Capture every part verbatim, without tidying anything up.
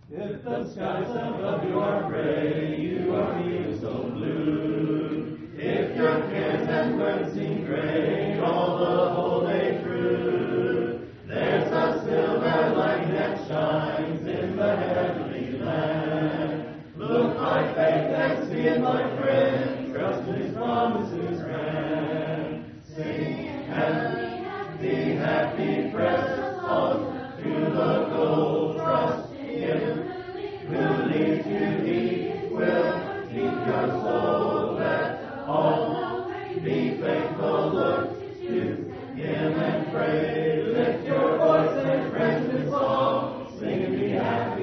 If the skies above you are gray, you are even so blue. If your cares and burdens seem great all the whole day through, there's a silver light that shines in the heavenly land. Look by faith and see it, my friend, trust in His promises grand. Sing and be happy, press on to the goal, trust Him who leads you, He will keep your soul. Let all be faithful, look to Him and pray. Lift your voice and praise His song, sing and be happy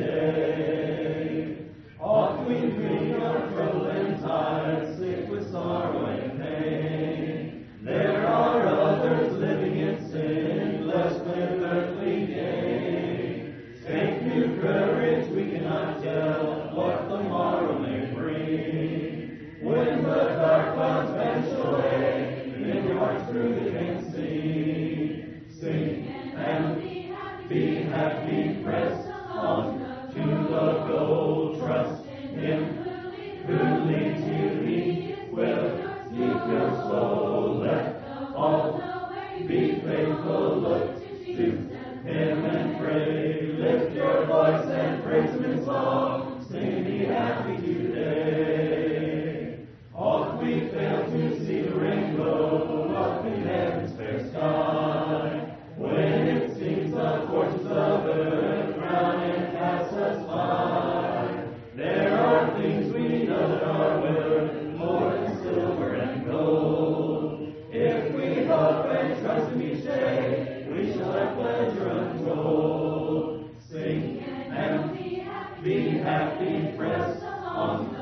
today. Oft we dream of trouble and tired, sick with sorrow and pain. There are others living in sin, blessed with earthly gain. Take new courage, we cannot tell what the morrow may bring. When the dark clouds vanish away, in your hearts truly can see. Sing and be happy, press on to the goal, trust Him who leads you, He will keep your soul. Let all be faithful, look to Him and pray. Lift your voice and praise Him in song, sing and be happy today. Oft we fail to see the rainbow up in heaven's fair sky, when it seems the fortunes of earth round and pass us by. There are things we know that are worth more than silver and gold. If we hope and trust Him each day, we shall have pleasure untold. Sing and be happy, press on